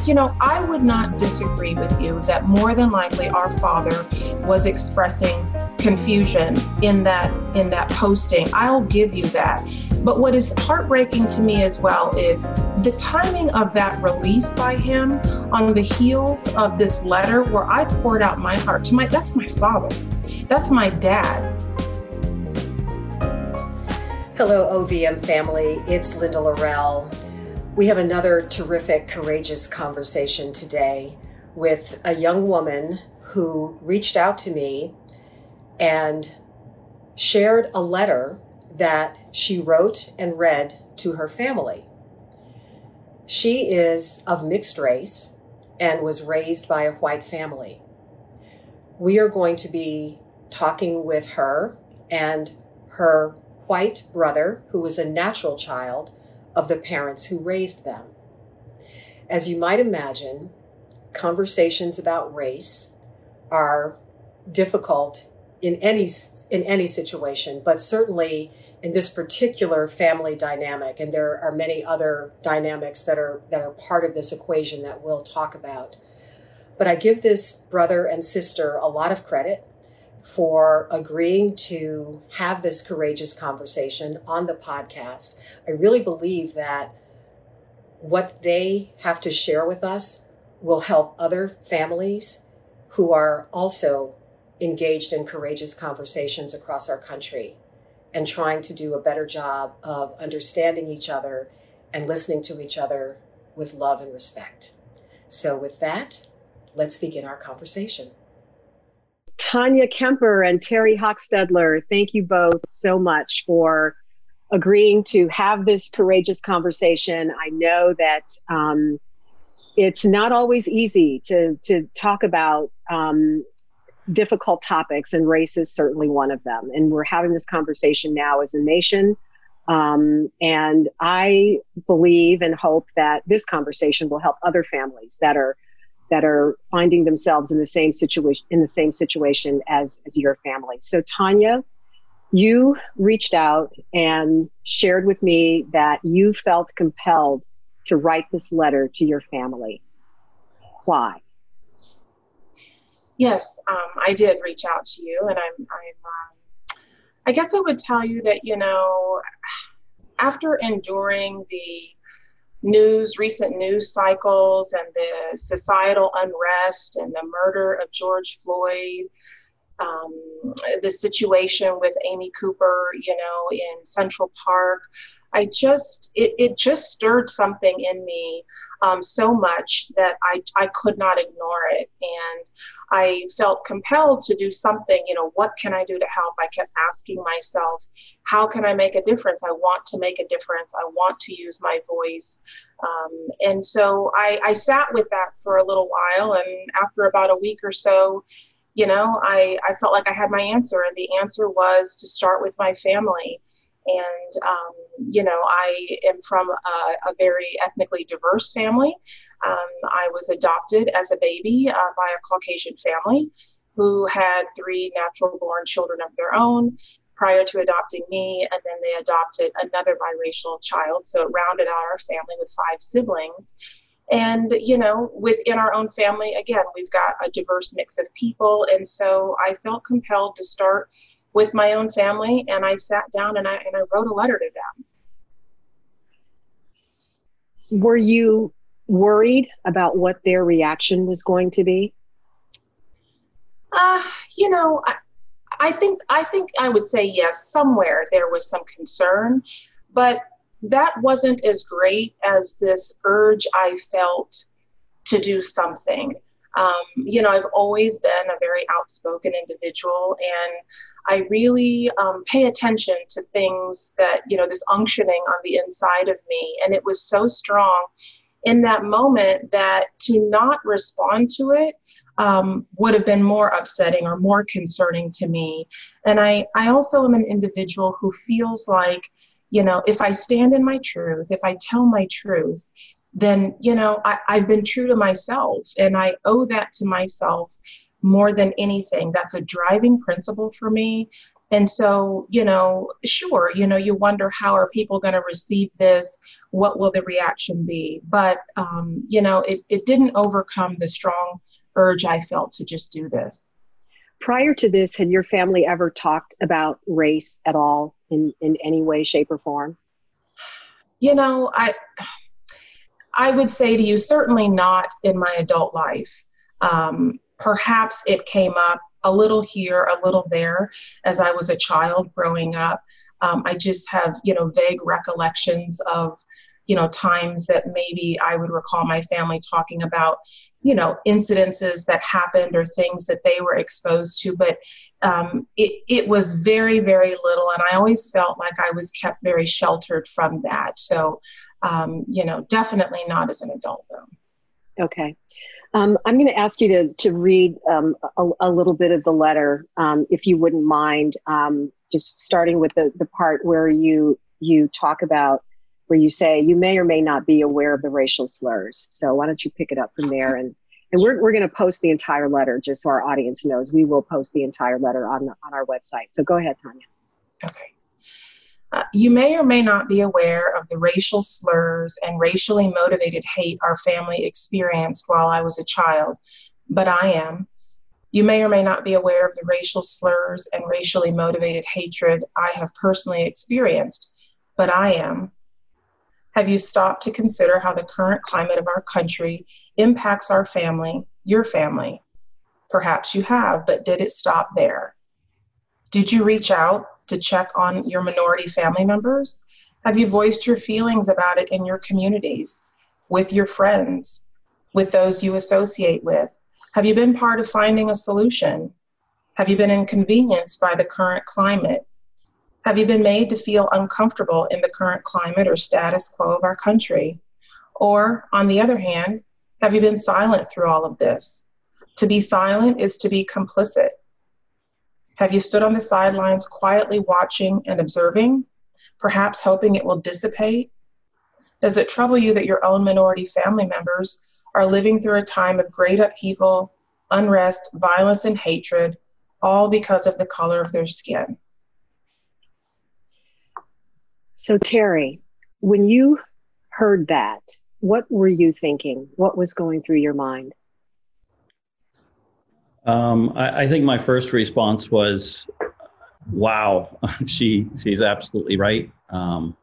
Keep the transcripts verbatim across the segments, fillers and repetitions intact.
you know, I would not disagree with you that more than likely our father was expressing confusion in that in that posting. I'll give you that. But what is heartbreaking to me as well is the timing of that release by him on the heels of this letter where I poured out my heart to my, that's my father. That's my dad. Hello, O V M family. It's Linda Laurel. We have another terrific, courageous conversation today with a young woman who reached out to me and shared a letter that she wrote and read to her family. She is of mixed race and was raised by a white family. We are going to be talking with her and her white brother, who was a natural child of the parents who raised them. As you might imagine, conversations about race are difficult in any in any situation, but certainly in this particular family dynamic, and there are many other dynamics that are that are part of this equation that we'll talk about. But I give this brother and sister a lot of credit for agreeing to have this courageous conversation on the podcast. I really believe that what they have to share with us will help other families who are also engaged in courageous conversations across our country and trying to do a better job of understanding each other and listening to each other with love and respect. So with that, let's begin our conversation. Tanya Kemper and Terry Hochstedler, thank you both so much for agreeing to have this courageous conversation. I know that um, it's not always easy to, to talk about um, difficult topics, and race is certainly one of them. And we're having this conversation now as a nation. Um, and I believe and hope that this conversation will help other families that are that are finding themselves in the same situation in the same situation as, as your family. So Tanya, you reached out and shared with me that you felt compelled to write this letter to your family. Why? Yes, um, I did reach out to you, and I'm, I'm um, I guess I would tell you that, you know, after enduring the news, recent news cycles and the societal unrest and the murder of George Floyd, um, the situation with Amy Cooper, you know, in Central Park, I just, it, it just stirred something in me um, so much that I, I could not ignore it. And I felt compelled to do something, you know, what can I do to help? I kept asking myself, how can I make a difference? I want to make a difference. I want to use my voice. Um, and so I, I sat with that for a little while. And after about a week or so, you know, I, I felt like I had my answer. And the answer was to start with my family. And, um, you know, I am from a, a very ethnically diverse family. Um, I was adopted as a baby uh, by a Caucasian family who had three natural born children of their own prior to adopting me. And then they adopted another biracial child. So it rounded out our family with five siblings. And, you know, within our own family, again, we've got a diverse mix of people. And so I felt compelled to start with my own family, and I sat down and I and I wrote a letter to them. Were you worried about what their reaction was going to be? Uh, you know, I, I think I think I would say yes. Somewhere there was some concern, but that wasn't as great as this urge I felt to do something. Um, you know, I've always been a very outspoken individual, and I really um, pay attention to things that, you know, this unctioning on the inside of me. And it was so strong in that moment that to not respond to it um, would have been more upsetting or more concerning to me. And I, I also am an individual who feels like, you know, if I stand in my truth, if I tell my truth, then, you know, I, I've been true to myself, and I owe that to myself more than anything. That's a driving principle for me. And so, you know, sure, you know, you wonder, how are people going to receive this? What will the reaction be? But, um, you know, it, it didn't overcome the strong urge I felt to just do this. Prior to this, had your family ever talked about race at all in, in any way, shape, or form? You know, I I would say to you, certainly not in my adult life. Um, perhaps it came up a little here, a little there as I was a child growing up. Um, I just have, you know, vague recollections of, you know, times that maybe I would recall my family talking about, you know, incidences that happened or things that they were exposed to. But um, it, it was very, very little. And I always felt like I was kept very sheltered from that. So, um, you know, definitely not as an adult, though. Okay. Um, I'm going to ask you to, to read um, a, a little bit of the letter, um, if you wouldn't mind, um, just starting with the, the part where you you talk about, where you say, you may or may not be aware of the racial slurs. So why don't you pick it up from there? And and we're we're going to post the entire letter, just so our audience knows. We will post the entire letter on, on our website. So go ahead, Tanya. Okay. Uh, you may or may not be aware of the racial slurs and racially motivated hate our family experienced while I was a child, but I am. You may or may not be aware of the racial slurs and racially motivated hatred I have personally experienced, but I am. Have you stopped to consider how the current climate of our country impacts our family, your family? Perhaps you have, but did it stop there? Did you reach out to check on your minority family members? Have you voiced your feelings about it in your communities, with your friends, with those you associate with? Have you been part of finding a solution? Have you been inconvenienced by the current climate? Have you been made to feel uncomfortable in the current climate or status quo of our country? Or, on the other hand, have you been silent through all of this? To be silent is to be complicit. Have you stood on the sidelines quietly watching and observing, perhaps hoping it will dissipate? Does it trouble you that your own minority family members are living through a time of great upheaval, unrest, violence, and hatred, all because of the color of their skin? So, Terry, when you heard that, what were you thinking? What was going through your mind? Um, I, I think my first response was, wow, she she's absolutely right. Um,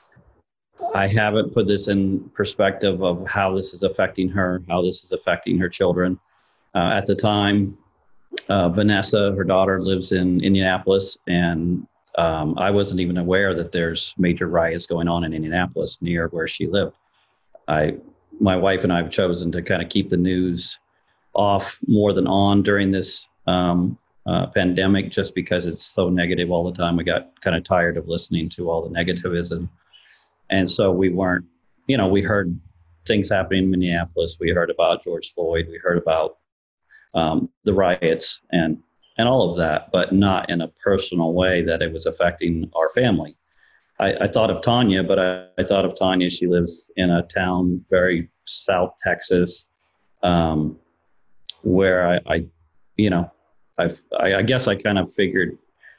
I haven't put this in perspective of how this is affecting her, how this is affecting her children. Uh, at the time, uh, Vanessa, her daughter, lives in Indianapolis, and um, I wasn't even aware that there's major riots going on in Indianapolis near where she lived. I, my wife and I have chosen to kind of keep the news off more than on during this um, uh, pandemic, just because it's so negative all the time. We got kind of tired of listening to all the negativism. And so we weren't, you know, we heard things happening in Minneapolis. We heard about George Floyd. We heard about um, the riots and, and all of that, but not in a personal way that it was affecting our family. I, I thought of Tanya, but I, I thought of Tanya. She lives in a town very South Texas, um, where I, I, you know, I've, I, I guess I kind of figured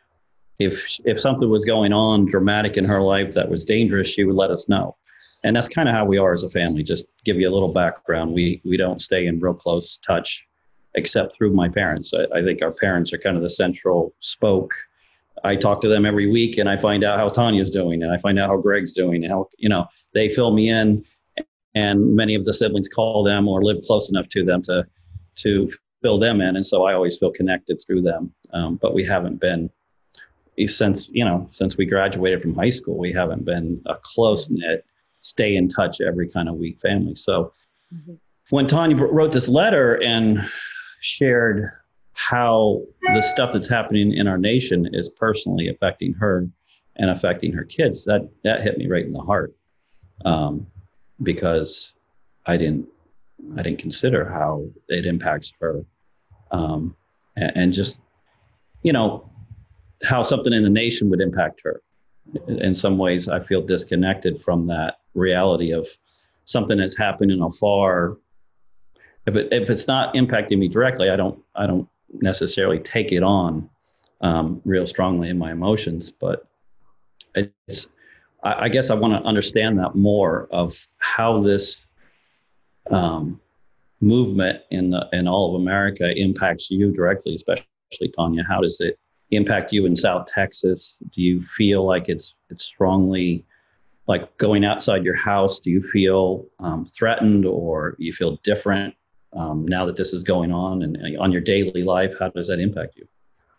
if if something was going on dramatic in her life that was dangerous, she would let us know. And that's kind of how we are as a family. Just give you a little background. We we don't stay in real close touch, except through my parents. I, I think our parents are kind of the central spoke. I talk to them every week, and I find out how Tanya's doing, and I find out how Greg's doing, and how, you know, they fill me in. And many of the siblings call them or live close enough to them to to fill them in. And so I always feel connected through them. Um, but we haven't been, since, you know, since we graduated from high school, we haven't been a close-knit, stay in touch every kind of week family. So mm-hmm. when Tanya wrote this letter and shared how the stuff that's happening in our nation is personally affecting her and affecting her kids, that, that hit me right in the heart. Um, because I didn't, I didn't consider how it impacts her. Um, and, and just, you know, how something in the nation would impact her. In some ways, I feel disconnected from that reality of something that's happening afar. If it, if it's not impacting me directly, I don't, I don't necessarily take it on um, real strongly in my emotions. But it's, I, I guess I want to understand that more of how this um, movement in the, in all of America impacts you directly, especially Tanya. How does it impact you in South Texas? Do you feel like it's it's strongly like going outside your house? Do you feel um, threatened, or you feel different um, now that this is going on, and uh, on your daily life? How does that impact you?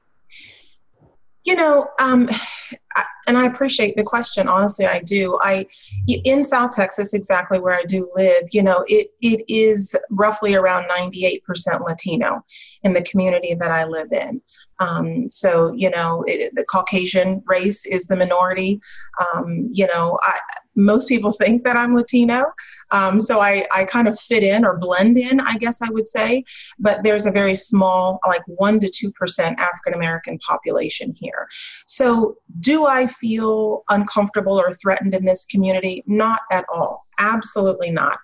You know, um, I, and I appreciate the question. Honestly, I do. I, in South Texas, exactly where I do live, you know, it it is roughly around ninety-eight percent Latino in the community that I live in. Um, so, you know, it, the Caucasian race is the minority. Um, you know, I, most people think that I'm Latino. Um, so I, I kind of fit in or blend in, I guess I would say. But there's a very small, like one to two percent African-American population here. So do I feel uncomfortable or threatened in this community? Not at all. Absolutely not.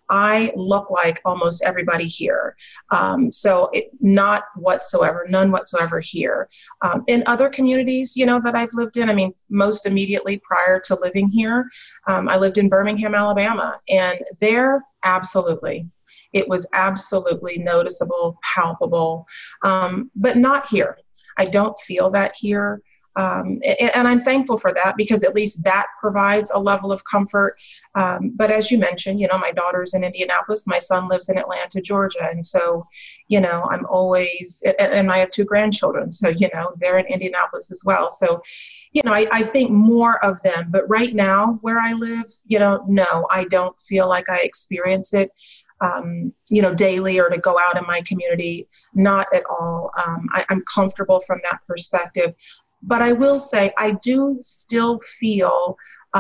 I look like almost everybody here. Um, so it, not whatsoever, none whatsoever here. Um, in other communities, you know, that I've lived in, I mean, most immediately prior to living here, um, I lived in Birmingham, Alabama, and there, absolutely. It was absolutely noticeable, palpable, um, but not here. I don't feel that here. Um, and, and I'm thankful for that, because at least that provides a level of comfort. Um, but as you mentioned, you know, my daughter's in Indianapolis, my son lives in Atlanta, Georgia. And so, you know, I'm always, and, and I have two grandchildren, so, you know, they're in Indianapolis as well. So, you know, I, I think more of them. But right now where I live, you know, no, I don't feel like I experience it. Um, you know, daily or to go out in my community, not at all. Um, I, I'm comfortable from that perspective. But I will say, I do still feel,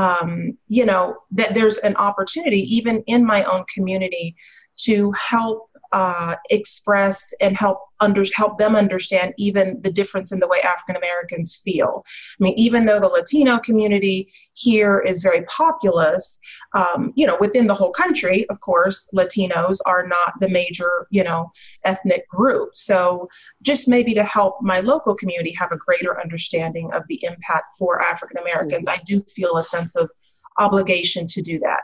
um, you know, that there's an opportunity, even in my own community, to help uh, express and help under, help them understand even the difference in the way African Americans feel. I mean, even though the Latino community here is very populous, um, you know, within the whole country, of course, Latinos are not the major, you know, ethnic group. So just maybe to help my local community have a greater understanding of the impact for African Americans, I do feel a sense of obligation to do that.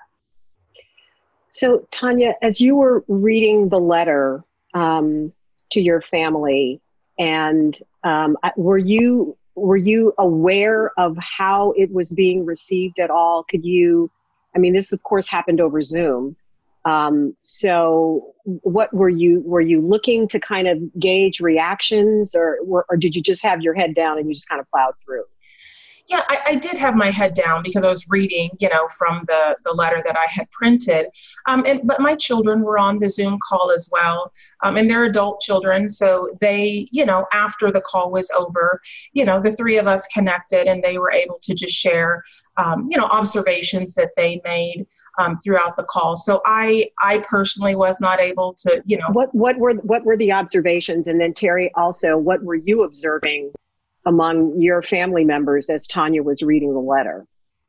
So, Tanya, as you were reading the letter um, to your family, and um, were you were you aware of how it was being received at all? Could you, I mean, this of course happened over Zoom. Um, so, what were you were you looking to kind of gauge reactions, or or did you just have your head down and you just kind of plowed through? Yeah, I, I did have my head down because I was reading, you know, from the, the letter that I had printed. Um, and but my children were on the Zoom call as well, um, and they're adult children. So they, you know, after the call was over, you know, the three of us connected, and they were able to just share, um, you know, observations that they made um, throughout the call. So I, I personally was not able to, you know, what what were what were the observations, and then Terry, also, what were you observing among your family members as Tanya was reading the letter?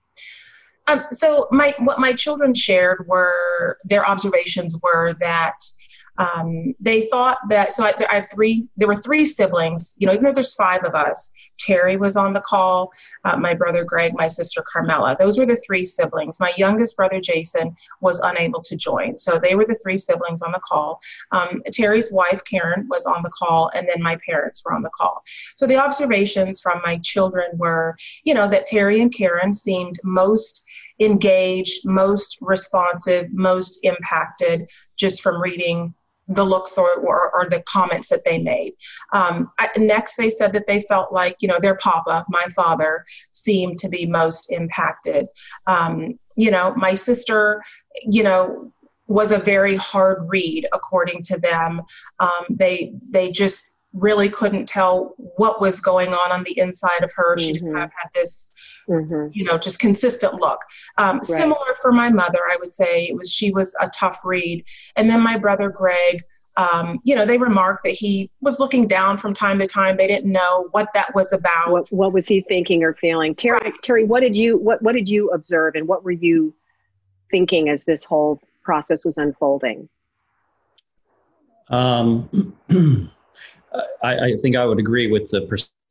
Um, so my what my children shared were, their observations were that um, they thought that, so I, I have three, there were three siblings, you know, even though there's five of us. Terry was on the call, uh, my brother Greg, my sister Carmela. Those were the three siblings. My youngest brother Jason was unable to join. So they were the three siblings on the call. Um, Terry's wife Karen was on the call, and then my parents were on the call. So the observations from my children were, you know, that Terry and Karen seemed most engaged, most responsive, most impacted just from reading the looks or, or, or the comments that they made. Um, I, next, they said that they felt like, you know, their papa, my father, seemed to be most impacted. Um, you know, my sister, you know, was a very hard read, according to them. Um, they they just really couldn't tell what was going on on the inside of her. She mm-hmm. just kind of had this, mm-hmm. you know, just consistent look. Um, right. Similar for my mother, I would say it was, she was a tough read. And then my brother, Greg, um, you know, they remarked that he was looking down from time to time. They didn't know what that was about. What, what was he thinking or feeling? Terry, right. Terry, what did you, what, what did you observe, and what were you thinking as this whole process was unfolding? Um, I, I think I would agree with the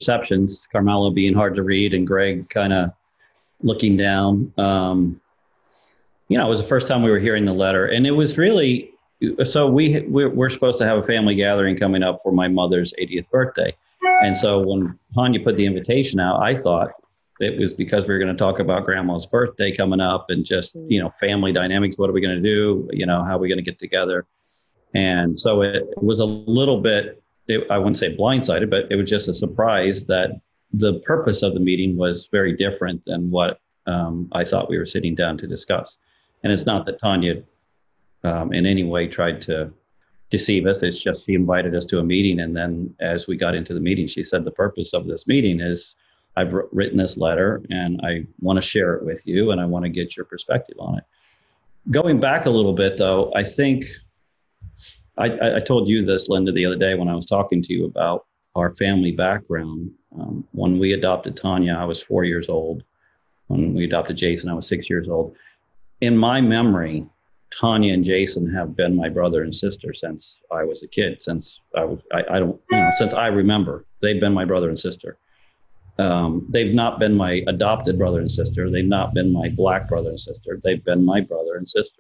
perceptions, Carmela being hard to read and Greg kind of looking down. Um, you know, it was the first time we were hearing the letter, and it was really, so we, we're, we're supposed to have a family gathering coming up for my mother's eightieth birthday. And so when Tanya put the invitation out, I thought it was because we were going to talk about grandma's birthday coming up and just, you know, family dynamics. What are we going to do? You know, how are we going to get together? And so it was a little bit, it, I wouldn't say blindsided, but it was just a surprise that the purpose of the meeting was very different than what um, I thought we were sitting down to discuss. And it's not that Tanya um, in any way tried to deceive us. It's just she invited us to a meeting. And then as we got into the meeting, she said, the purpose of this meeting is I've written this letter and I want to share it with you and I want to get your perspective on it. Going back a little bit, though, I think I, I told you this, Linda, the other day when I was talking to you about our family background. Um, when we adopted Tanya, I was four years old. When we adopted Jason, I was six years old. In my memory, Tanya and Jason have been my brother and sister since I was a kid. Since I was, I, I don't, you know, since I remember, they've been my brother and sister. Um, they've not been my adopted brother and sister. They've not been my black brother and sister. They've been my brother and sister.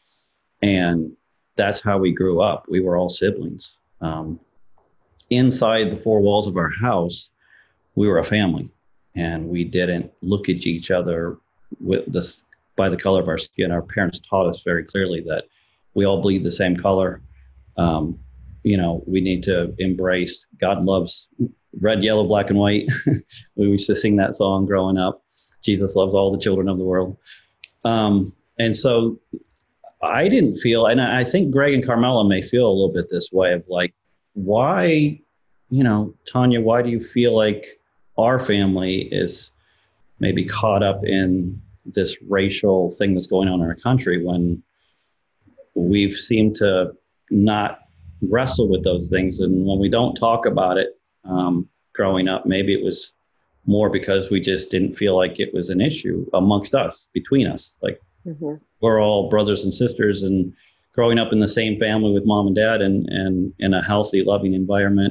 And that's how we grew up. We were all siblings. Um, inside the four walls of our house, we were a family, and we didn't look at each other with this by the color of our skin. Our parents taught us very clearly that we all bleed the same color. Um, you know, we need to embrace God loves red, yellow, black, and white. We used to sing that song growing up. Jesus loves all the children of the world. Um, and so I didn't feel, and I think Greg and Carmela may feel a little bit this way of like, why, you know, Tanya, why do you feel like our family is maybe caught up in this racial thing that's going on in our country when we've seemed to not wrestle with those things? And when we don't talk about it um, growing up, maybe it was more because we just didn't feel like it was an issue amongst us, between us. Like, mm-hmm. We're all brothers and sisters and growing up in the same family with mom and dad and, and in a healthy, loving environment.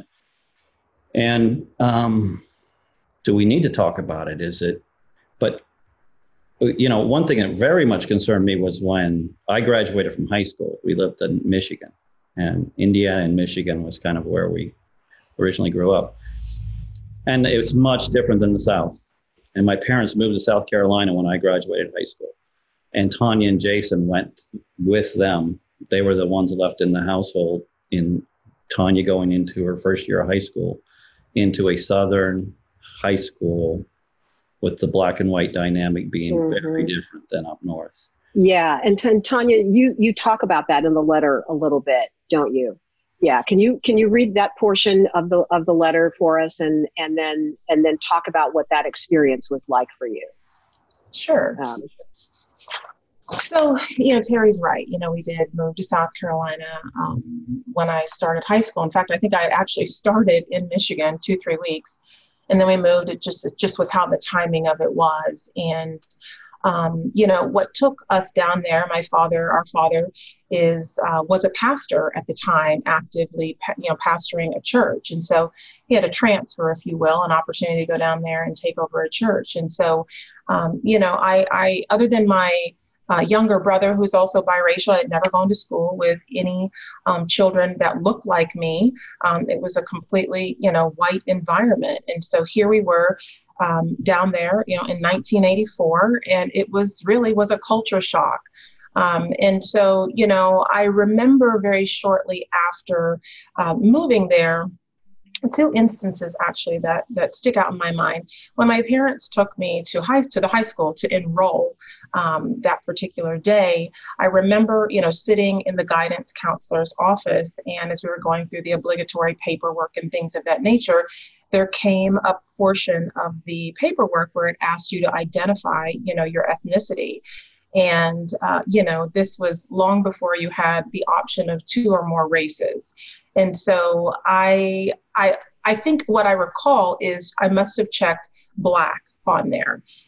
And um, do we need to talk about it? Is it, but, you know, one thing that very much concerned me was when I graduated from high school, we lived in Michigan, and Indiana and Michigan was kind of where we originally grew up. And it's much different than the South. And my parents moved to South Carolina when I graduated high school. And Tanya and Jason went with them. They were the ones left in the household, in Tanya going into her first year of high school, into a Southern high school with the black and white dynamic being mm-hmm. very different than up north. Yeah. And, and Tanya, you, you talk about that in the letter a little bit, don't you? Yeah. Can you, can you read that portion of the, of the letter for us and, and then, and then talk about what that experience was like for you? Sure. Um, So, you know, Terry's right. You know, we did move to South Carolina um, when I started high school. In fact, I think I actually started in Michigan two, three weeks. And then we moved. It just, it just was how the timing of it was. And, um, you know, what took us down there, my father, our father is, uh, was a pastor at the time, actively, you know, pastoring a church. And so he had a transfer, if you will, an opportunity to go down there and take over a church. And so, um, you know, I, I, other than my Uh, younger brother, who's also biracial. I had never gone to school with any um, children that looked like me. Um, it was a completely, you know, white environment. And so here we were um, down there, you know, in nineteen eighty-four, and it was really was a culture shock. Um, and so, you know, I remember very shortly after uh, moving there, two instances actually that that stick out in my mind. When my parents took me to high to the high school to enroll um, that particular day, I remember, you know, sitting in the guidance counselor's office, and as we were going through the obligatory paperwork and things of that nature, there came a portion of the paperwork where it asked you to identify, you know, your ethnicity. And, uh, you know, this was long before you had the option of two or more races. And so I, I, I think what I recall is I must have checked black on there.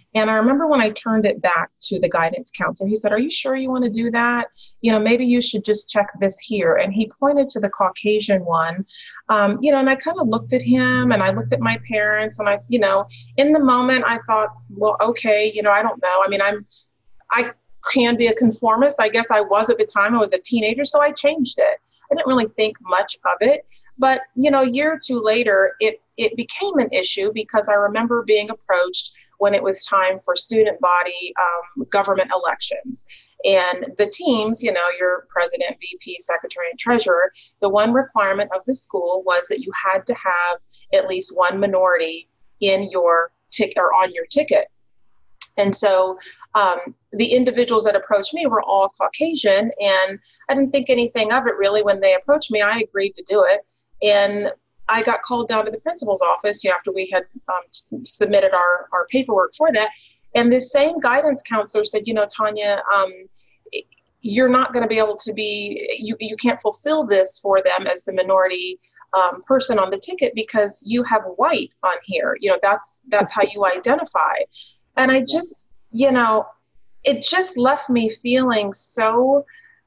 And I remember when I turned it back to the guidance counselor, he said, are you sure you want to do that? You know, maybe you should just check this here. And he pointed to the Caucasian one, um, you know, and I kind of looked at him and I looked at my parents and I, you know, in the moment I thought, well, okay, you know, I don't know. I mean, I'm, I can be a conformist. I guess I was at the time. I was a teenager, so I changed it. I didn't really think much of it. But, you know, a year or two later, it, it became an issue because I remember being approached when it was time for student body um, government elections. And the teams, you know, your president, V P, secretary, and treasurer, the one requirement of the school was that you had to have at least one minority in your ticket or on your ticket. And so um, the individuals that approached me were all Caucasian, and I didn't think anything of it really when they approached me. I agreed to do it. And I got called down to the principal's office after we had um, submitted our, our paperwork for that. And this same guidance counselor said, you know, Tanya, um, you're not going to be able to be, you, you can't fulfill this for them as the minority um, person on the ticket because you have white on here. You know, that's, that's how you identify. And I just, you know, it just left me feeling so,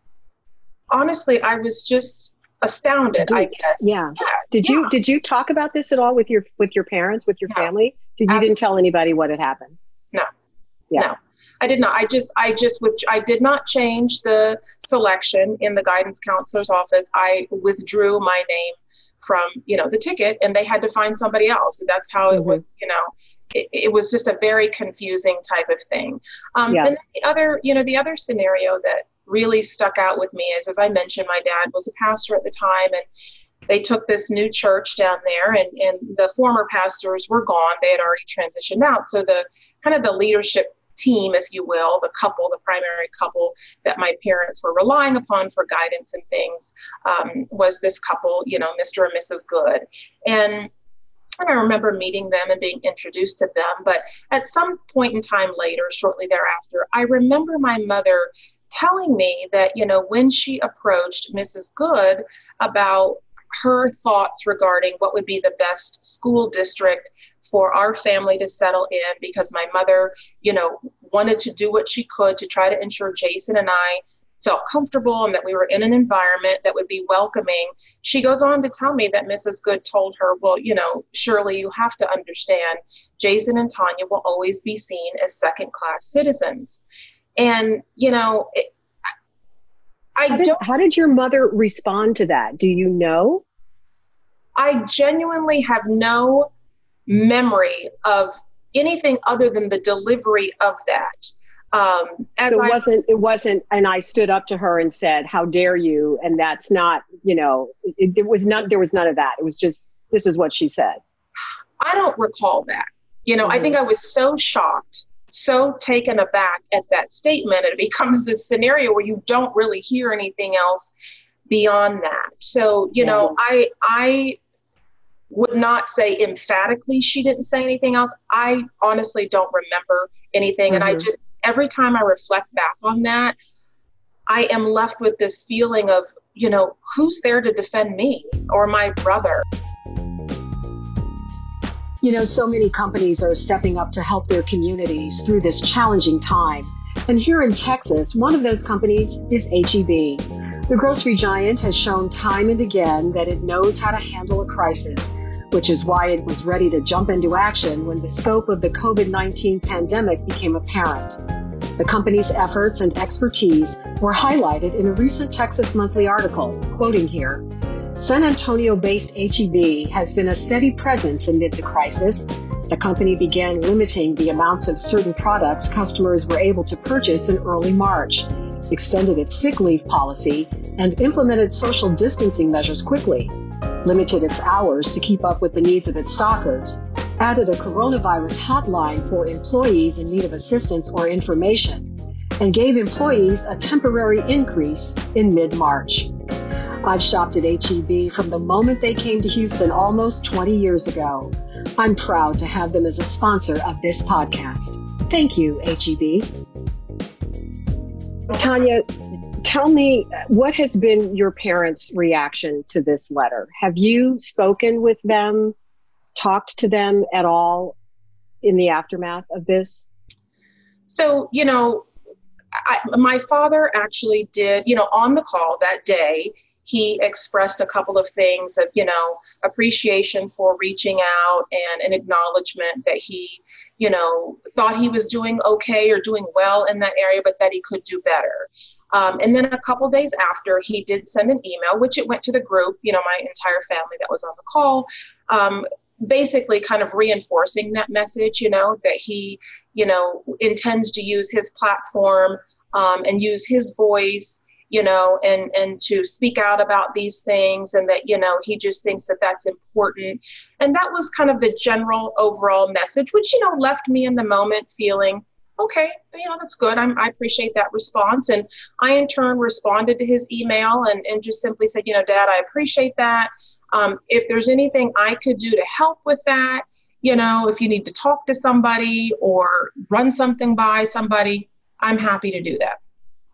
honestly, I was just astounded, Did, I guess. Yeah. Yes, did yeah. you did you talk about this at all with your with your parents, with your No. family? Did you Absolutely. didn't tell anybody what had happened? No. Yeah. No. I did not. I just I just with I did not change the selection in the guidance counselor's office. I withdrew my name from, you know, the ticket, and they had to find somebody else. That's how Mm-hmm. it was, you know. It, it was just a very confusing type of thing. Um, Yeah. And the other, you know, the other scenario that really stuck out with me is, as I mentioned, my dad was a pastor at the time, and they took this new church down there, and, and the former pastors were gone. They had already transitioned out. So the kind of the leadership team, if you will, the couple, the primary couple that my parents were relying upon for guidance and things, um, was this couple, you know, Mister and Missus Good. And And I remember meeting them and being introduced to them. But at some point in time later, shortly thereafter, I remember my mother telling me that, you know, when she approached Missus Good about her thoughts regarding what would be the best school district for our family to settle in, because my mother, you know, wanted to do what she could to try to ensure Jason and I felt comfortable and that we were in an environment that would be welcoming. She goes on to tell me that Missus Good told her, well, you know, Shirley, you have to understand, Jason and Tanya will always be seen as second-class citizens. And, you know, it, I How did, don't... how did your mother respond to that? Do you know? I genuinely have no memory of anything other than the delivery of that. Um, as so it I, wasn't, it wasn't, and I stood up to her and said, how dare you? And that's not, you know, it, it was not, there was none of that. It was just, this is what she said. I don't recall that. You know, mm-hmm. I think I was so shocked, so taken aback at that statement. It becomes this scenario where you don't really hear anything else beyond that. So, you yeah. know, I, I would not say emphatically she didn't say anything else. I honestly don't remember anything. Mm-hmm. And I just, every time I reflect back on that, I am left with this feeling of, you know, who's there to defend me or my brother? You know, so many companies are stepping up to help their communities through this challenging time. And here in Texas, one of those companies is H E B. The grocery giant has shown time and again that it knows how to handle a crisis, which is why it was ready to jump into action when the scope of the COVID nineteen pandemic became apparent. The company's efforts and expertise were highlighted in a recent Texas Monthly article, quoting here, San Antonio-based H E B has been a steady presence amid the crisis. The company began limiting the amounts of certain products customers were able to purchase in early March, extended its sick leave policy, and implemented social distancing measures quickly, limited its hours to keep up with the needs of its stockers, added a coronavirus hotline for employees in need of assistance or information, and gave employees a temporary increase in mid-March. I've shopped at H E B from the moment they came to Houston almost twenty years ago. I'm proud to have them as a sponsor of this podcast. Thank you, H E B. Tanya, tell me, what has been your parents' reaction to this letter? Have you spoken with them, talked to them at all in the aftermath of this? So, you know, I, my father actually did, you know, on the call that day, he expressed a couple of things of, you know, appreciation for reaching out and an acknowledgement that he, you know, thought he was doing okay or doing well in that area, but that he could do better. Um, and then a couple days after, he did send an email, which it went to the group, you know, my entire family that was on the call, um, basically kind of reinforcing that message, you know, that he, you know, intends to use his platform um, and use his voice, you know, and, and to speak out about these things, and that, you know, he just thinks that that's important. And that was kind of the general overall message, which, you know, left me in the moment feeling, okay, you know, that's good. I'm, I appreciate that response. And I, in turn, responded to his email and, and just simply said, you know, Dad, I appreciate that. Um, if there's anything I could do to help with that, you know, if you need to talk to somebody or run something by somebody, I'm happy to do that.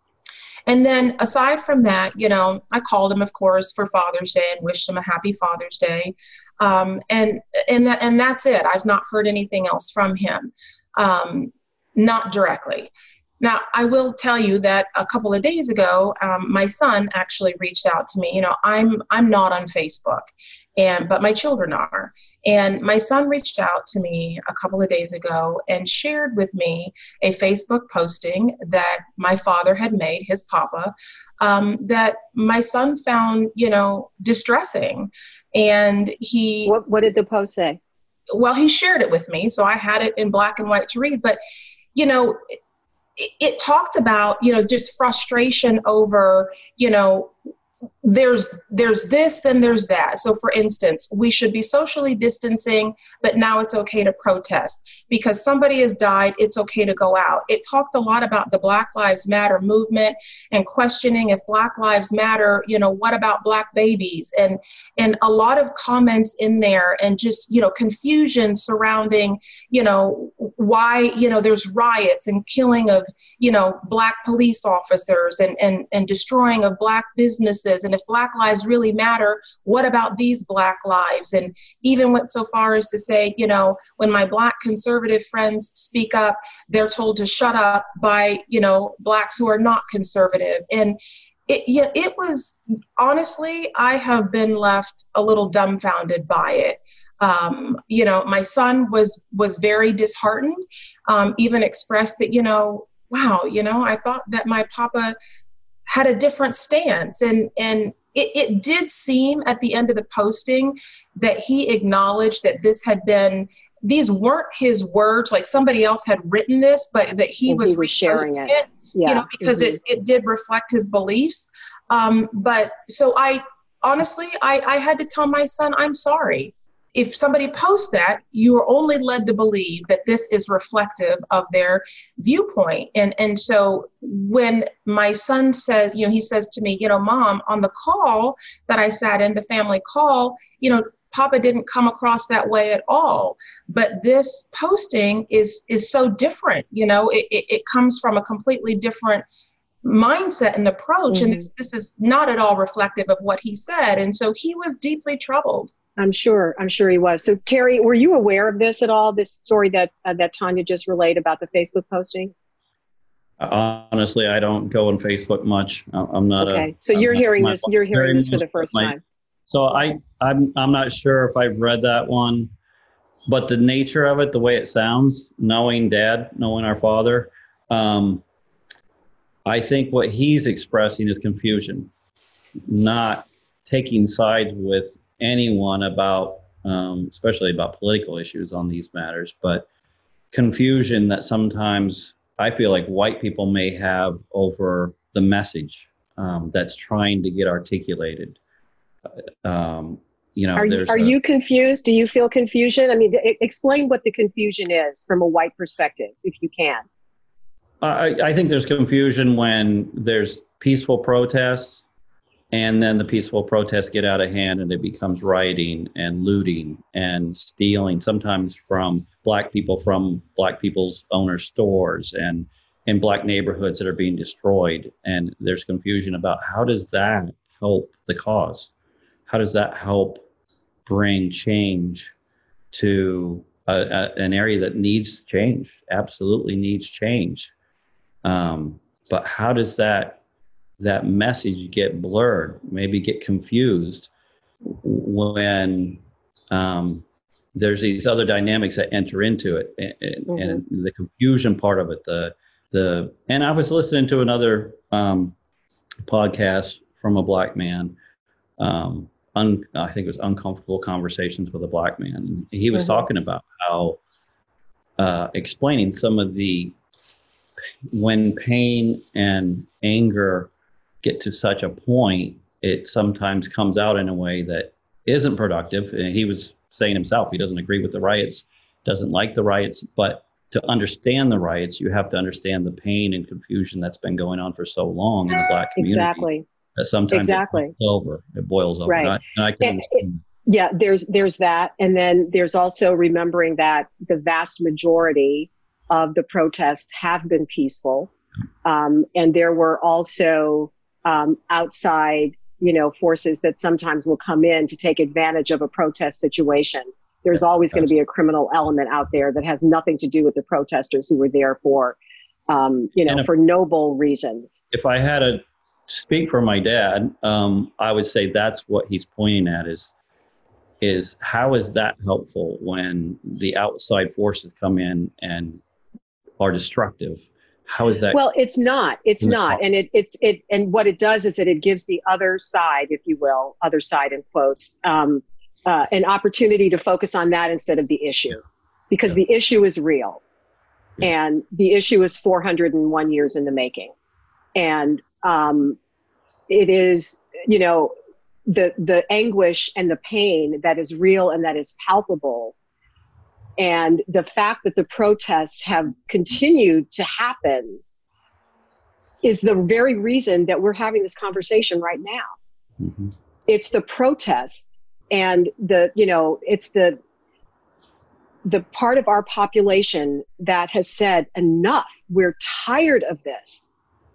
And then aside from that, you know, I called him, of course, for Father's Day and wished him a happy Father's Day. Um, and, and, that, and that's it. I've not heard anything else from him. Um, Not directly. Now, I will tell you that a couple of days ago, um, my son actually reached out to me. You know, I'm I'm not on Facebook, and but my children are. And my son reached out to me a couple of days ago and shared with me a Facebook posting that my father had made, his papa, um, that my son found, you know, distressing. And he... What, what did the post say? Well, he shared it with me, so I had it in black and white to read. But, you know, it, it talked about, you know, just frustration over, you know, there's there's this, then there's that. So, for instance, we should be socially distancing, but now it's okay to protest. Because somebody has died, it's okay to go out. It talked a lot about the Black Lives Matter movement and questioning if Black Lives Matter, you know, what about Black babies? And and a lot of comments in there, and just, you know, confusion surrounding, you know, why, you know, there's riots and killing of, you know, Black police officers and, and, and destroying of Black businesses. And if Black lives really matter, what about these Black lives? And even went so far as to say, you know, when my Black conservative friends speak up, they're told to shut up by, you know, Blacks who are not conservative. And it, yeah, it was, honestly, I have been left a little dumbfounded by it. Um, you know, my son was, was very disheartened, um, even expressed that, you know, wow, you know, I thought that my papa had a different stance. And, and it, it did seem at the end of the posting that he acknowledged that this had been, these weren't his words, like somebody else had written this, but that he and was, he was sharing it, it yeah. you know, because mm-hmm. it, it did reflect his beliefs. Um, but so I, honestly, I, I had to tell my son, I'm sorry. If somebody posts that, you are only led to believe that this is reflective of their viewpoint. And and so when my son says, you know, he says to me, you know, Mom, on the call that I sat in, the family call, you know, Papa didn't come across that way at all. But this posting is is so different. You know, it, it, it comes from a completely different mindset and approach. Mm-hmm. And this is not at all reflective of what he said. And so he was deeply troubled. I'm sure. I'm sure he was. So, Terry, were you aware of this at all? This story that uh, that Tanya just relayed about the Facebook posting? Honestly, I don't go on Facebook much. I'm not. Okay. A, so I'm you're not, hearing my, this. You're hearing this for the first my, time. So I, I'm, I'm not sure if I've read that one, but the nature of it, the way it sounds, knowing Dad, knowing our father, um, I think what he's expressing is confusion, not taking sides with anyone about, um, especially about political issues on these matters, but confusion that sometimes I feel like white people may have over the message um, that's trying to get articulated. Um, you know, are you, there's are a, you confused? Do you feel confusion? I mean, explain what the confusion is from a white perspective, if you can. I, I think there's confusion when there's peaceful protests, and then the peaceful protests get out of hand and it becomes rioting and looting and stealing, sometimes from Black people, from Black people's owner stores and in Black neighborhoods that are being destroyed. And there's confusion about how does that help the cause? How does that help bring change to a, a, an area that needs change, absolutely needs change. Um, but how does that that message get blurred, maybe get confused when um, there's these other dynamics that enter into it, and, mm-hmm. and the confusion part of it. The the and I was listening to another um, podcast from a Black man. Um, un, I think it was Uncomfortable Conversations with a Black Man. And he was mm-hmm. talking about how uh, explaining some of the when pain and anger get to such a point, it sometimes comes out in a way that isn't productive. And he was saying himself, he doesn't agree with the riots, doesn't like the riots, but to understand the riots, you have to understand the pain and confusion that's been going on for so long in the Black community. Exactly. That sometimes exactly. it boils over. It boils over. Right. And I, and I can understand. It, yeah, there's there's that. And then there's also remembering that the vast majority of the protests have been peaceful. Um, and there were also um, outside, you know, forces that sometimes will come in to take advantage of a protest situation. There's always going to be a criminal element out there that has nothing to do with the protesters who were there for, um, you know, if, for noble reasons. If I had to speak for my dad, um, I would say that's what he's pointing at is, is how is that helpful when the outside forces come in and are destructive? How is that? Well, it's not, it's not. And it, it's, it, and what it does is that it gives the other side, if you will, other side in quotes, um, uh, an opportunity to focus on that instead of the issue, because yeah. the issue is real yeah. and the issue is four hundred one years in the making. And um, it is, you know, the, the anguish and the pain that is real and that is palpable. And the fact that the protests have continued to happen is the very reason that we're having this conversation right now. Mm-hmm. It's the protests and the, you know, it's the, the part of our population that has said, enough, we're tired of this.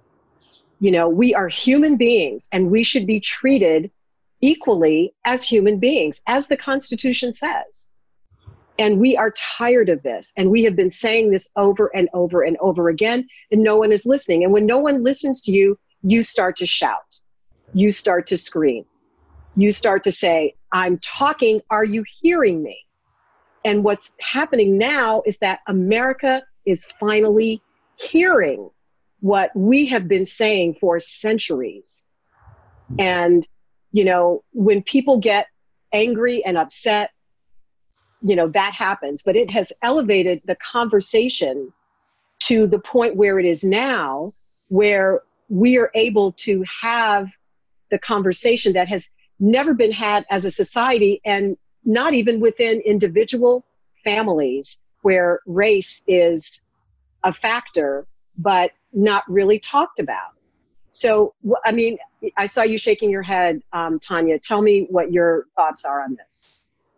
You know, we are human beings and we should be treated equally as human beings, as the Constitution says. And we are tired of this. And we have been saying this over and over and over again, and no one is listening. And when no one listens to you, you start to shout. You start to scream. You start to say, I'm talking, are you hearing me? And what's happening now is that America is finally hearing what we have been saying for centuries. And, you know, when people get angry and upset, you know, that happens, but it has elevated the conversation to the point where it is now, where we are able to have the conversation that has never been had as a society, and not even within individual families where race is a factor, but not really talked about. So, I mean, I saw you shaking your head, um, Tanya. Tell me what your thoughts are on this.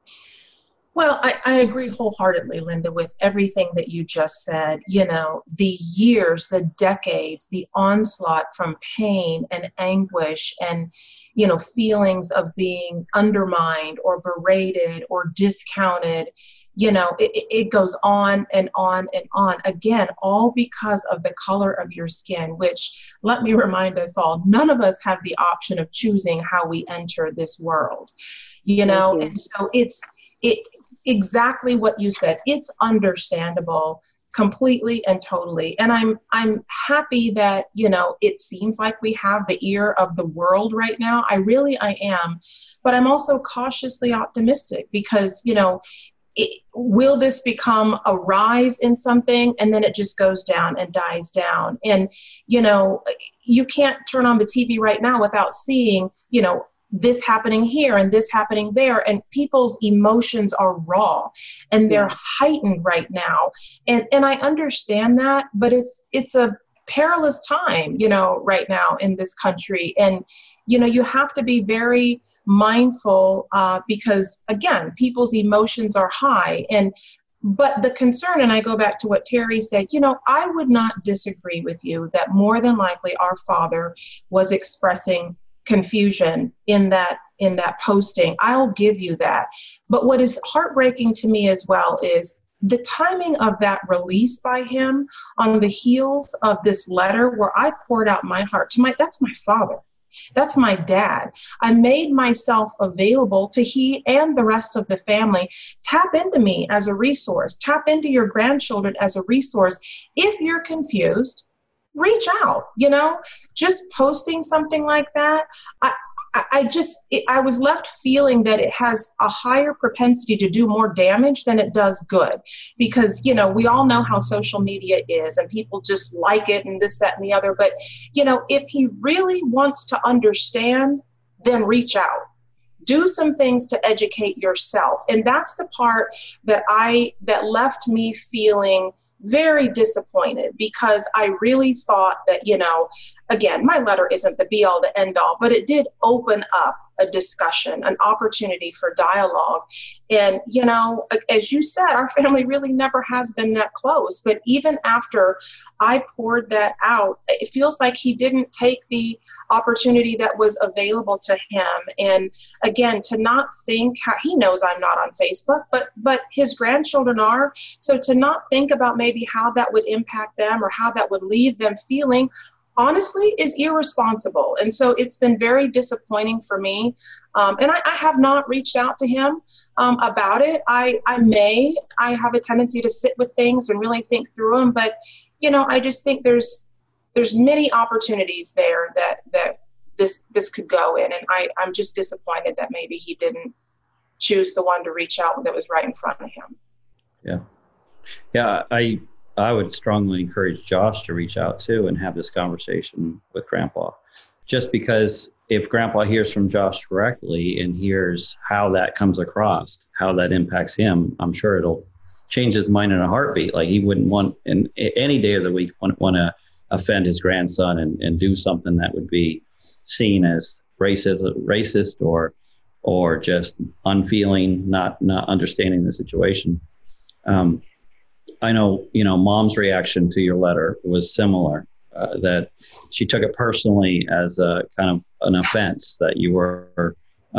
Well, I, I agree wholeheartedly, Linda, with everything that you just said. You know, the years, the decades, the onslaught from pain and anguish and, you know, feelings of being undermined or berated or discounted, you know, it, it goes on and on and on. Again, all because of the color of your skin, which, let me remind us all, none of us have the option of choosing how we enter this world, you know, and so it's, it, exactly what you said. It's understandable completely and totally. And I'm I'm happy that, you know, it seems like we have the ear of the world right now. I really, I am. But I'm also cautiously optimistic because, you know, it, will this become a rise in something and then it just goes down and dies down? And, you know, you can't turn on the T V right now without seeing, you know, this happening here and this happening there, and people's emotions are raw and they're yeah. heightened right now. And and I understand that, but it's it's a perilous time, you know, right now in this country. And, you know, you have to be very mindful uh, because, again, people's emotions are high. And but the concern, and I go back to what Terry said, you know, I would not disagree with you that more than likely our father was expressing confusion in that in that posting. I'll give you that. But what is heartbreaking to me as well is the timing of that release by him on the heels of this letter where I poured out my heart to my, that's my father. That's my dad. I made myself available to he and the rest of the family. Tap into me as a resource. Tap into your grandchildren as a resource. If you're confused, reach out, you know, just posting something like that. I, I just, it, I was left feeling that it has a higher propensity to do more damage than it does good, because, you know, we all know how social media is and people just like it and this, that, and the other. But, you know, if he really wants to understand, then reach out. Do some things to educate yourself. And that's the part that I, that left me feeling very disappointed, because I really thought that, you know, again, my letter isn't the be all to end all, but it did open up a discussion, an opportunity for dialogue. And, you know, as you said, our family really never has been that close. But even after I poured that out, it feels like he didn't take the opportunity that was available to him. And again, to not think how he knows I'm not on Facebook, but but his grandchildren are. So to not think about maybe how that would impact them or how that would leave them feeling, honestly, is irresponsible. And so it's been very disappointing for me. Um, and I, I have not reached out to him um, about it. I, I may, I have a tendency to sit with things and really think through them. But, you know, I just think there's there's many opportunities there that that this this could go in. And I, I'm just disappointed that maybe he didn't choose the one to reach out that was right in front of him. Yeah. Yeah, I I would strongly encourage Josh to reach out too and have this conversation with Grandpa, just because if Grandpa hears from Josh directly and hears how that comes across, how that impacts him, I'm sure it'll change his mind in a heartbeat. Like he wouldn't want, in any day of the week, want, want to offend his grandson and, and do something that would be seen as racist, racist or or just unfeeling, not not understanding the situation. Um, I know, you know, Mom's reaction to your letter was similar, uh, that she took it personally as a kind of an offense that you were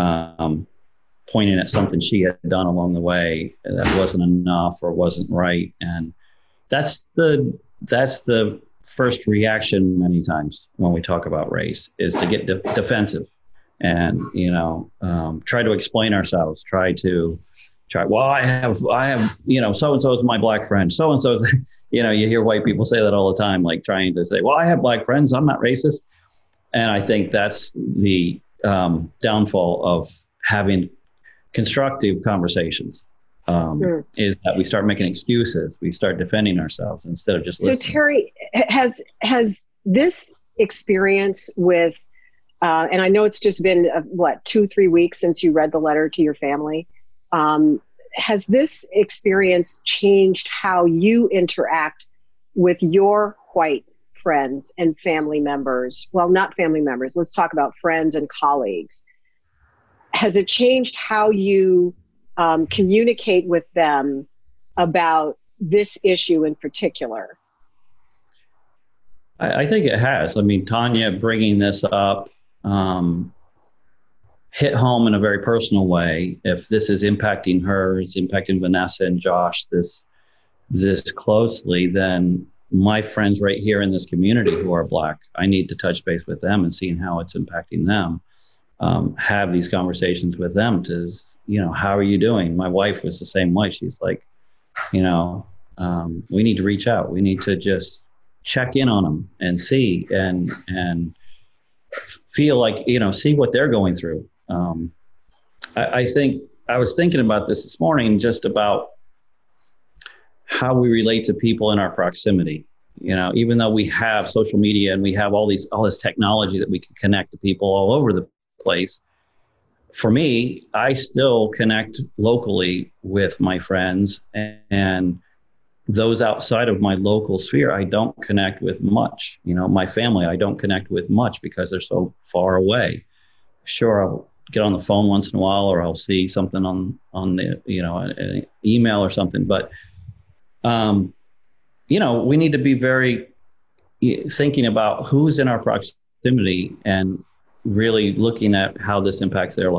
um, pointing at something she had done along the way that wasn't enough or wasn't right. And that's the, that's the first reaction many times when we talk about race, is to get de- defensive and, you know, um, try to explain ourselves, try to Try. Well, I have, I have, you know, so-and-so is my black friend. So-and-so is, you know, you hear white people say that all the time, like trying to say, well, I have black friends. I'm not racist. And I think that's the um, downfall of having constructive conversations, um, sure. is that we start making excuses. We start defending ourselves instead of just so listening. Terry, has, has this experience with, uh, and I know it's just been, uh, what, two, three weeks since you read the letter to your family. Um, has this experience changed how you interact with your white friends and family members? Well, not family members. Let's talk about friends and colleagues. Has it changed how you um, communicate with them about this issue in particular? I, I think it has. I mean, Tanya bringing this up um, hit home in a very personal way. If this is impacting her, it's impacting Vanessa and Josh this this closely, then my friends right here in this community who are Black, I need to touch base with them and seeing how it's impacting them. Um, have these conversations with them to, you know, how are you doing? My wife was the same way. She's like, you know, um, we need to reach out. We need to just check in on them and see and and feel like, you know, see what they're going through. Um, I, I think I was thinking about this this morning, just about how we relate to people in our proximity. You know, even though we have social media and we have all these all this technology that we can connect to people all over the place, for me, I still connect locally with my friends, and, and those outside of my local sphere, I don't connect with much. You know, my family, I don't connect with much because they're so far away. Sure, I'll get on the phone once in a while, or I'll see something on, on the, you know, an, an email or something. But, um, you know, we need to be very thinking about who's in our proximity and really looking at how this impacts their lives.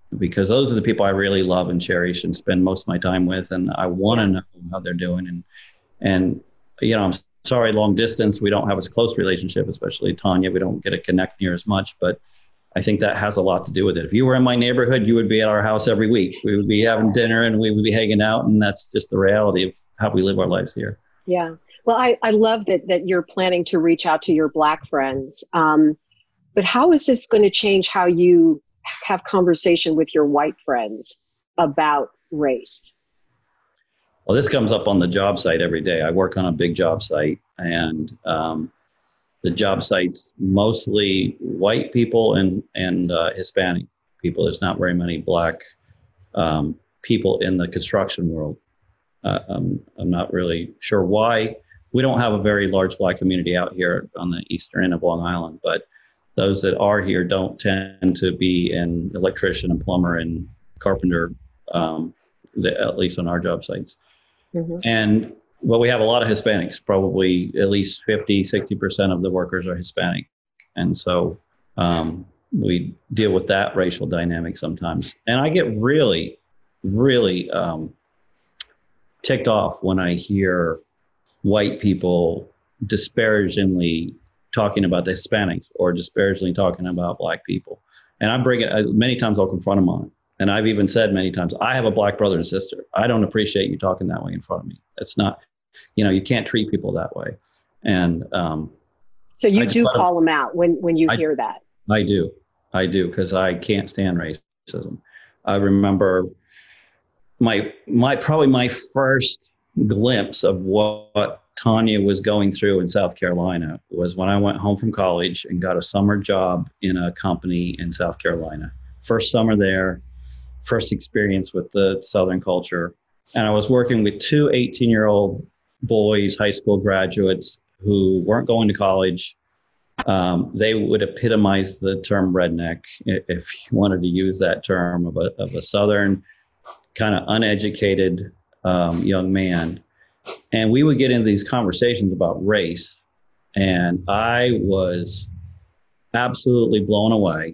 because those are the people I really love and cherish and spend most of my time with. And I want to Yeah. know how they're doing. And, and, you know, I'm sorry, long distance, we don't have as close relationship, especially Tanya. We don't get to connect near as much, but I think that has a lot to do with it. If you were in my neighborhood, you would be at our house every week. We would be having dinner and we would be hanging out. And that's just the reality of how we live our lives here. Yeah. Well, I, I love that, that you're planning to reach out to your Black friends. Um, but how is this going to change how you have conversation with your white friends about race? Well, this comes up on the job site every day. I work on a big job site, and um, the job site's mostly white people and, and uh, Hispanic people. There's not very many Black um, people in the construction world. Uh, um, I'm not really sure why. We don't have a very large Black community out here on the eastern end of Long Island, but those that are here don't tend to be in electrician and plumber and carpenter, um, the, at least on our job sites. Mm-hmm. And well, we have a lot of Hispanics, probably at least fifty, sixty percent of the workers are Hispanic. And so um, we deal with that racial dynamic sometimes. And I get really, really um, ticked off when I hear white people disparagingly talking about the Hispanics or disparagingly talking about Black people. And I bring it, I, many times I'll confront them on it. And I've even said many times, I have a Black brother and sister. I don't appreciate you talking that way in front of me. It's not, you know, you can't treat people that way. And um, so you do call them, them out when, when you I, hear that. I do. I do, because I can't stand racism. I remember my, my, probably my first glimpse of what, what Tanya was going through in South Carolina was when I went home from college and got a summer job in a company in South Carolina. First summer there, first experience with the Southern culture. And I was working with two eighteen-year-old boys, high school graduates, who weren't going to college. Um, they would epitomize the term redneck, if you wanted to use that term, of a, of a Southern kind of uneducated um, young man. And we would get into these conversations about race. And I was absolutely blown away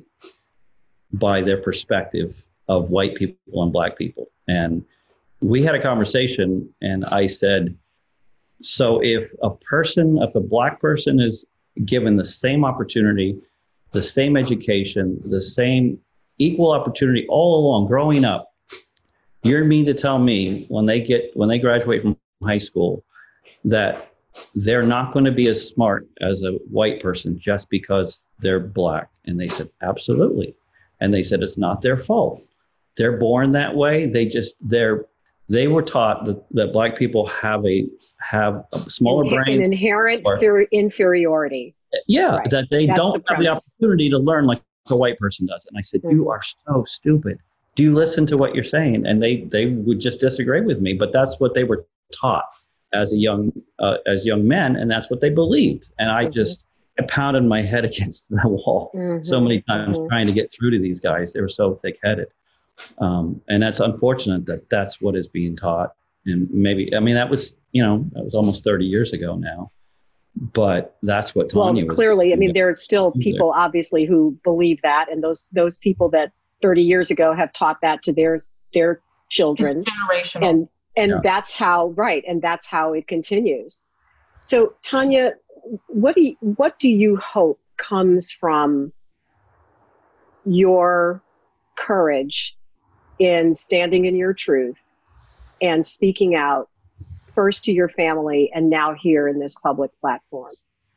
by their perspective of white people and Black people. And we had a conversation, and I said, so if a person, if a Black person is given the same opportunity, the same education, the same equal opportunity all along growing up, you're mean to tell me when they get, when they graduate from high school that they're not going to be as smart as a white person just because they're Black? And they said, absolutely. And they said, it's not their fault. They're born that way. They just, they're, they were taught that, that Black people have a, have a smaller Inher- brain. An inherent or, inferiority. Yeah, right. that they That's don't the have the opportunity to learn like a white person does. And I said, mm-hmm. you are so stupid. Do you listen to what you're saying? And they, they would just disagree with me, but that's what they were taught as a young, uh, as young men. And that's what they believed. And I mm-hmm. just, I pounded my head against the wall mm-hmm. so many times mm-hmm. trying to get through to these guys. They were so thick-headed. Um, and that's unfortunate that that's what is being taught. And maybe, I mean, that was, you know, that was almost thirty years ago now. But that's what Tanya well, was. Clearly, I mean, there are still people, obviously, who believe that. And those those people that thirty years ago have taught that to their, their children. It's generational. And, and yeah. that's how, right, and that's how it continues. So, Tanya, what do you, what do you hope comes from your courage in standing in your truth and speaking out, first to your family and now here in this public platform?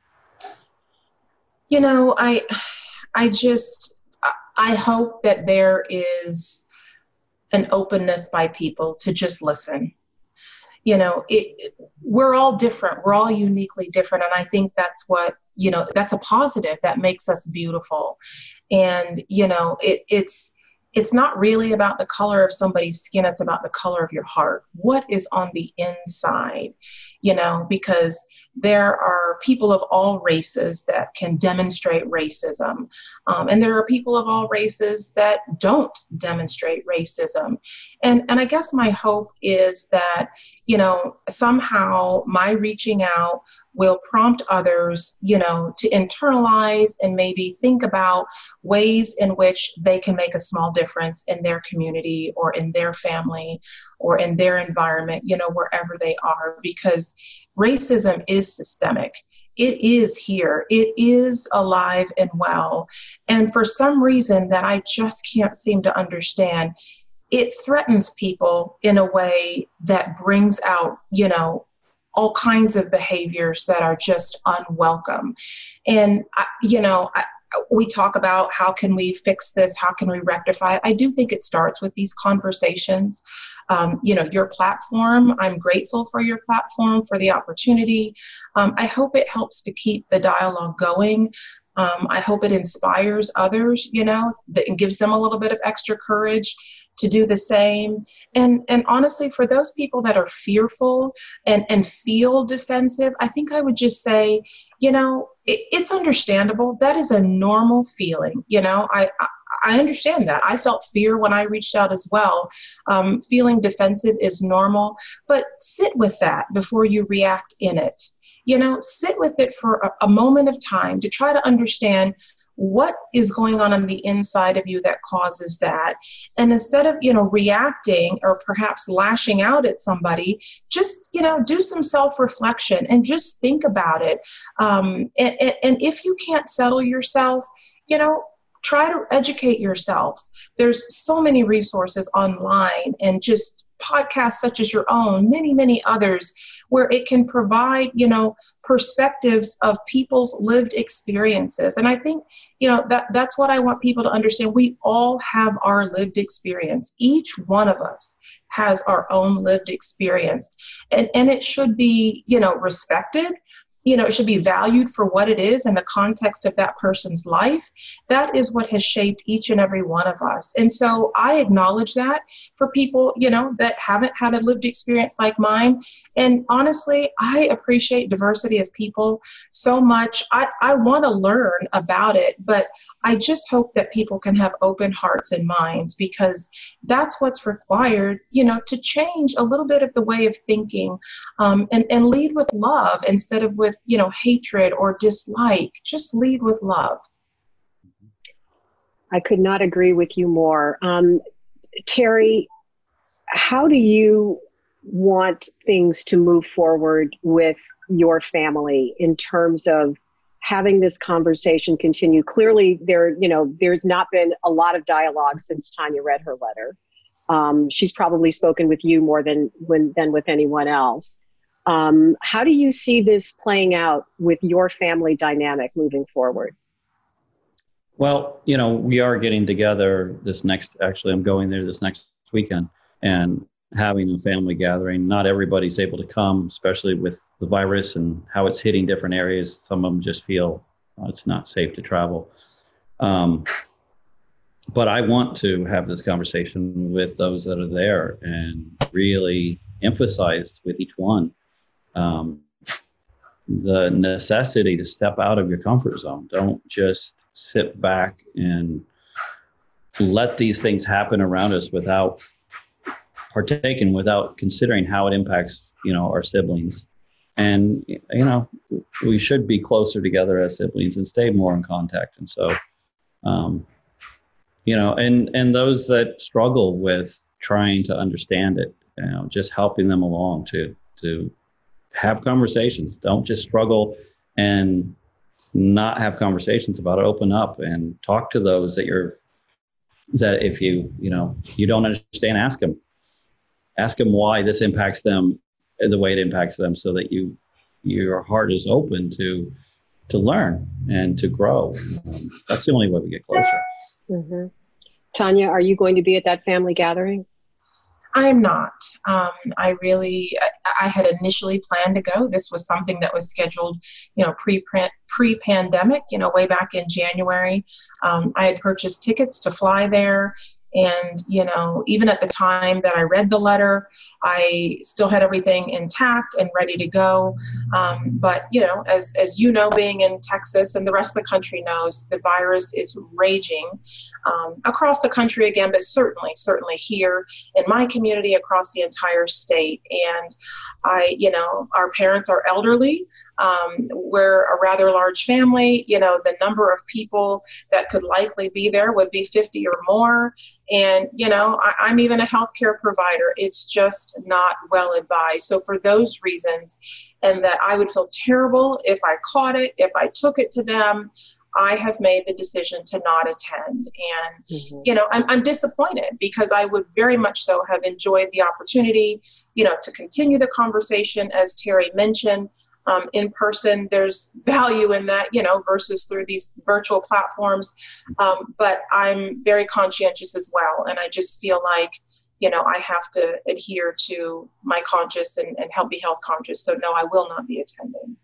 You know, I, I just, I hope that there is an openness by people to just listen. You know, it, we're all different. We're all uniquely different. And I think that's what, you know, that's a positive that makes us beautiful. And, you know, it, it's, it's not really about the color of somebody's skin. It's about the color of your heart. What is on the inside? you know, because there are people of all races that can demonstrate racism. Um, and there are people of all races that don't demonstrate racism. And, and I guess my hope is that, you know, somehow my reaching out will prompt others, you know, to internalize and maybe think about ways in which they can make a small difference in their community or in their family or in their environment, you know, wherever they are, because racism is systemic. It is here. It is alive and well. And for some reason that I just can't seem to understand, it threatens people in a way that brings out, you know, all kinds of behaviors that are just unwelcome. And, I, you know, I, we talk about how can we fix this? How can we rectify it? I do think it starts with these conversations. Um, you know, your platform, I'm grateful for your platform, for the opportunity. Um, I hope it helps to keep the dialogue going. Um, I hope it inspires others, you know, that and gives them a little bit of extra courage to do the same. And and honestly, for those people that are fearful and, and feel defensive, I think I would just say, you know, it, it's understandable. That is a normal feeling. You know, I, I I understand that. I felt fear when I reached out as well. Um, feeling defensive is normal, but sit with that before you react in it. You know, sit with it for a, a moment of time to try to understand what is going on on the inside of you that causes that. And instead of, you know, reacting or perhaps lashing out at somebody, just, you know, do some self-reflection and just think about it. Um, and, and, and if you can't settle yourself, you know, try to educate yourself. There's so many resources online and just podcasts such as your own, many, many others, where it can provide, you know, perspectives of people's lived experiences. And I think, you know, that that's what I want people to understand. We all have our lived experience. Each one of us has our own lived experience. And, and it should be, you know, respected. You know, it should be valued for what it is in the context of that person's life. That is what has shaped each and every one of us. And so I acknowledge that for people, you know, that haven't had a lived experience like mine. And honestly, I appreciate diversity of people so much. I, I want to learn about it, but I just hope that people can have open hearts and minds, because that's what's required, you know, to change a little bit of the way of thinking, um, and, and lead with love instead of with, you know, hatred or dislike. Just lead with love. I could not agree with you more. Um, Terry, how do you want things to move forward with your family in terms of having this conversation continue? Clearly, there, you know, there's not been a lot of dialogue since Tanya read her letter. Um, she's probably spoken with you more than when, than with anyone else. Um, how do you see this playing out with your family dynamic moving forward? Well, you know, we are getting together this next, actually, I'm going there this next weekend and having a family gathering. Not everybody's able to come, especially with the virus and how it's hitting different areas. Some of them just feel oh, it's not safe to travel. Um, but I want to have this conversation with those that are there and really emphasize with each one um, the necessity to step out of your comfort zone. Don't just sit back and let these things happen around us without partaking, without considering how it impacts, you know, our siblings. And, you know, we should be closer together as siblings and stay more in contact. And so, um, you know, and, and those that struggle with trying to understand it, you know, just helping them along to, to have conversations. Don't just struggle and not have conversations about it. Open up and talk to those that you're, that if you, you know, you don't understand, ask them. Ask them why this impacts them the way it impacts them, so that you, your heart is open to, to learn and to grow. Um, that's the only way we get closer. Mm-hmm. Tanya, are you going to be at that family gathering? I am not. Um, I really, I had initially planned to go. This was something that was scheduled, you know, pre pre-pandemic, you know, way back in January. Um, I had purchased tickets to fly there. And, you know, even at the time that I read the letter, I still had everything intact and ready to go. Um, but, you know, as, as you know, being in Texas and the rest of the country knows, the virus is raging um, across the country again, but certainly, certainly here in my community across the entire state. And I, you know, our parents are elderly. Um, we're a rather large family. You know, the number of people that could likely be there would be fifty or more. And, you know, I, I'm even a healthcare provider. It's just not well advised. So for those reasons, and that I would feel terrible if I caught it, if I took it to them, I have made the decision to not attend. And, mm-hmm. you know, I'm, I'm disappointed because I would very much so have enjoyed the opportunity, you know, to continue the conversation, as Terry mentioned. Um, in person, there's value in that, you know, versus through these virtual platforms. Um, but I'm very conscientious as well. And I just feel like, you know, I have to adhere to my conscience and, and help be health conscious. So no, I will not be attending.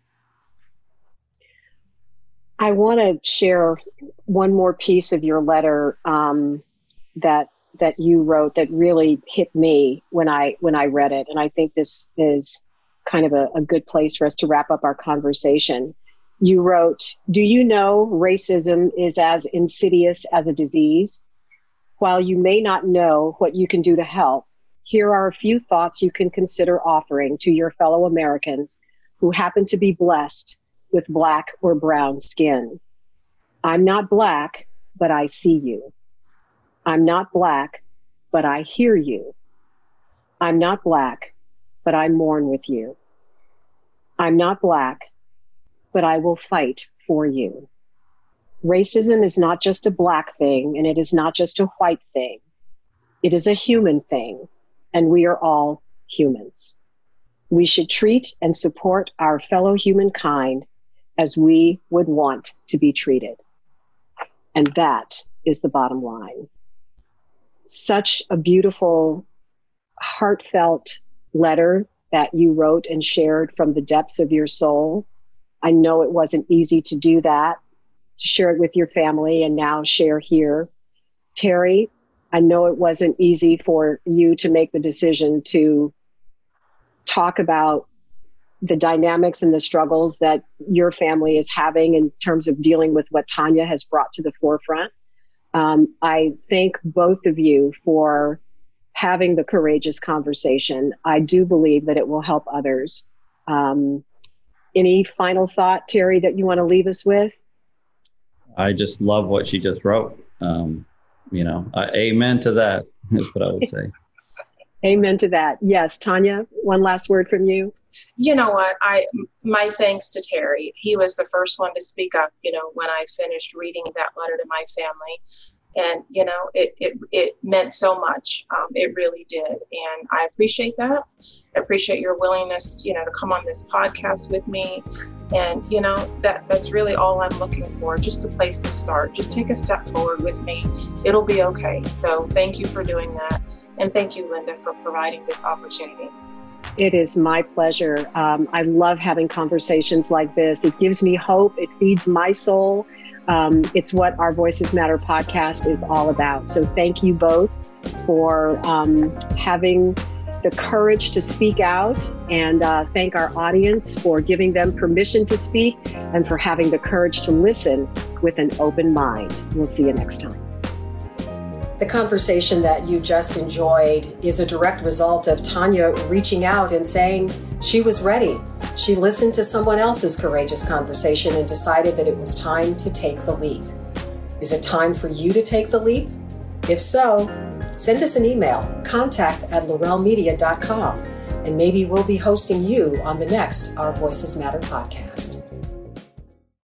I want to share one more piece of your letter um, that that you wrote that really hit me when I when I read it. And I think this is kind of a, a good place for us to wrap up our conversation. You wrote, "Do you know racism is as insidious as a disease? While you may not know what you can do to help, here are a few thoughts you can consider offering to your fellow Americans who happen to be blessed with black or brown skin. I'm not black, but I see you. I'm not black, but I hear you. I'm not black, but I mourn with you. I'm not black, but I will fight for you. Racism is not just a black thing, and it is not just a white thing. It is a human thing, and we are all humans. We should treat and support our fellow humankind as we would want to be treated. And that is the bottom line." Such a beautiful, heartfelt letter that you wrote and shared from the depths of your soul. I know it wasn't easy to do that, to share it with your family and now share here. Terry, I know it wasn't easy for you to make the decision to talk about the dynamics and the struggles that your family is having in terms of dealing with what Tanya has brought to the forefront. Um, I thank both of you for having the courageous conversation. I do believe that it will help others. Um, any final thought, Terry, that you want to leave us with? I just love what she just wrote. Um, you know, uh, amen to that is what I would say. Amen to that. Yes. Tanya, one last word from you. You know what? I my thanks to Terry. He was the first one to speak up, you know, when I finished reading that letter to my family. And, you know, it it, it meant so much. Um, it really did. And I appreciate that. I appreciate your willingness, you know, to come on this podcast with me. And, you know, that that's really all I'm looking for, just a place to start. Just take a step forward with me. It'll be okay. So thank you for doing that. And thank you, Linda, for providing this opportunity. It is my pleasure. Um, I love having conversations like this. It gives me hope. It feeds my soul. Um, it's what our Voices Matter podcast is all about. So thank you both for um, having the courage to speak out, and uh, thank our audience for giving them permission to speak and for having the courage to listen with an open mind. We'll see you next time. The conversation that you just enjoyed is a direct result of Tanya reaching out and saying she was ready. She listened to someone else's courageous conversation and decided that it was time to take the leap. Is it time for you to take the leap? If so, send us an email, contact at laurel media dot com, and maybe we'll be hosting you on the next Our Voices Matter podcast.